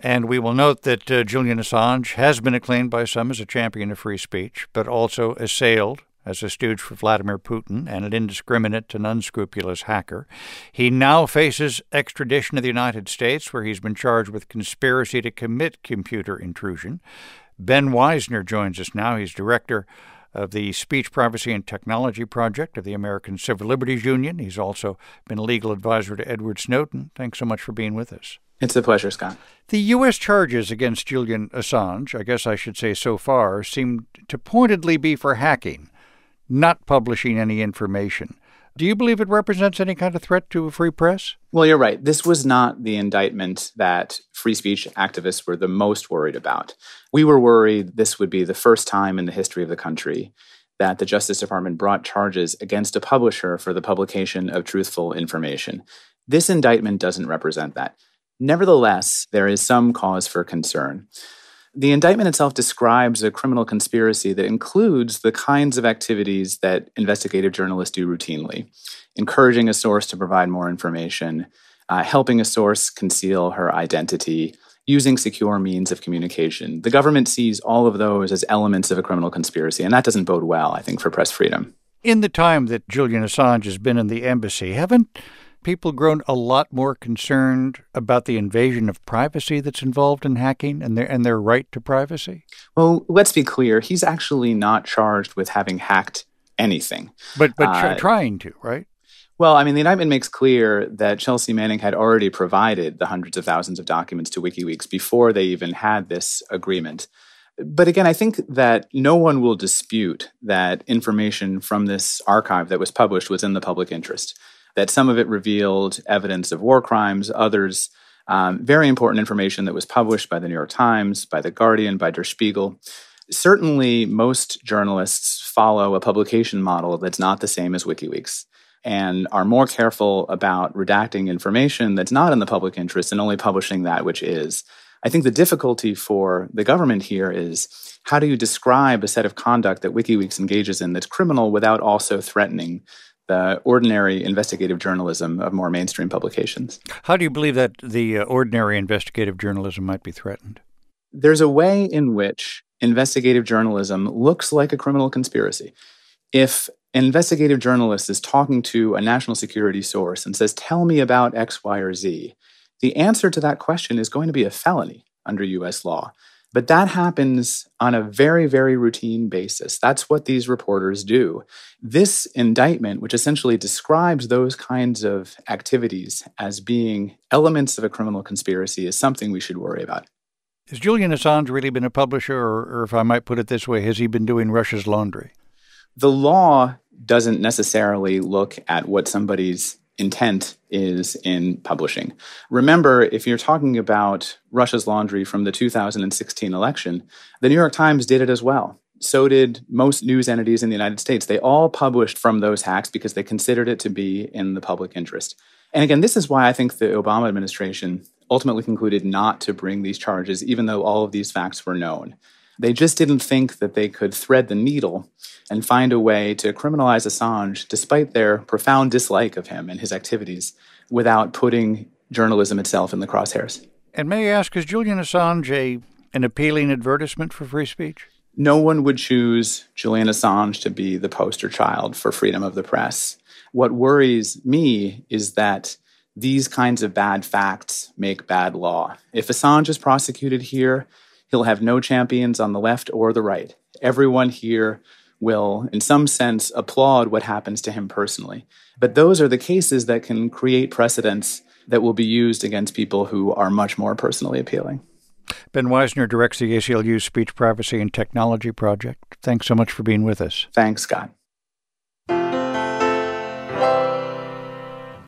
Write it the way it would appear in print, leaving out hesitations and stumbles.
And we will note that Julian Assange has been acclaimed by some as a champion of free speech, but also assailed as a stooge for Vladimir Putin and an indiscriminate and unscrupulous hacker. He now faces extradition to the United States, where he's been charged with conspiracy to commit computer intrusion. Ben Weisner joins us now. He's director of the Speech, Privacy, and Technology Project of the American Civil Liberties Union. He's also been a legal advisor to Edward Snowden. Thanks so much for being with us. It's a pleasure, Scott. The U.S. charges against Julian Assange, I guess I should say so far, seem to pointedly be for hacking, not publishing any information. Do you believe it represents any kind of threat to a free press? Well, you're right. This was not the indictment that free speech activists were the most worried about. We were worried this would be the first time in the history of the country that the Justice Department brought charges against a publisher for the publication of truthful information. This indictment doesn't represent that. Nevertheless, there is some cause for concern. The indictment itself describes a criminal conspiracy that includes the kinds of activities that investigative journalists do routinely: encouraging a source to provide more information, helping a source conceal her identity, using secure means of communication. The government sees all of those as elements of a criminal conspiracy, and that doesn't bode well, I think, for press freedom. In the time that Julian Assange has been in the embassy, haven't people grown a lot more concerned about the invasion of privacy that's involved in hacking and their right to privacy? Well, let's be clear. He's actually not charged with having hacked anything. But trying to, right? Well, I mean, the indictment makes clear that Chelsea Manning had already provided the hundreds of thousands of documents to WikiLeaks before they even had this agreement. But again, I think that no one will dispute that information from this archive that was published was in the public interest, that some of it revealed evidence of war crimes, others very important information that was published by the New York Times, by The Guardian, by Der Spiegel. Certainly, most journalists follow a publication model that's not the same as WikiLeaks and are more careful about redacting information that's not in the public interest and only publishing that which is. I think the difficulty for the government here is, how do you describe a set of conduct that WikiLeaks engages in that's criminal without also threatening the ordinary investigative journalism of more mainstream publications? How do you believe that the ordinary investigative journalism might be threatened? There's a way in which investigative journalism looks like a criminal conspiracy. If an investigative journalist is talking to a national security source and says, "Tell me about X, Y, or Z," the answer to that question is going to be a felony under U.S. law. But that happens on a very, very routine basis. That's what these reporters do. This indictment, which essentially describes those kinds of activities as being elements of a criminal conspiracy, is something we should worry about. Has Julian Assange really been a publisher, or if I might put it this way, has he been doing Russia's laundry? The law doesn't necessarily look at what somebody's intent is in publishing. Remember, if you're talking about Russia's laundry from the 2016 election, the New York Times did it as well. So did most news entities in the United States. They all published from those hacks because they considered it to be in the public interest. And again, this is why I think the Obama administration ultimately concluded not to bring these charges, even though all of these facts were known. They just didn't think that they could thread the needle and find a way to criminalize Assange, despite their profound dislike of him and his activities, without putting journalism itself in the crosshairs. And may I ask, is Julian Assange an appealing advertisement for free speech? No one would choose Julian Assange to be the poster child for freedom of the press. What worries me is that these kinds of bad facts make bad law. If Assange is prosecuted here, he'll have no champions on the left or the right. Everyone here will, in some sense, applaud what happens to him personally. But those are the cases that can create precedents that will be used against people who are much more personally appealing. Ben Weisner directs the ACLU's Speech, Privacy, and Technology Project. Thanks so much for being with us. Thanks, Scott.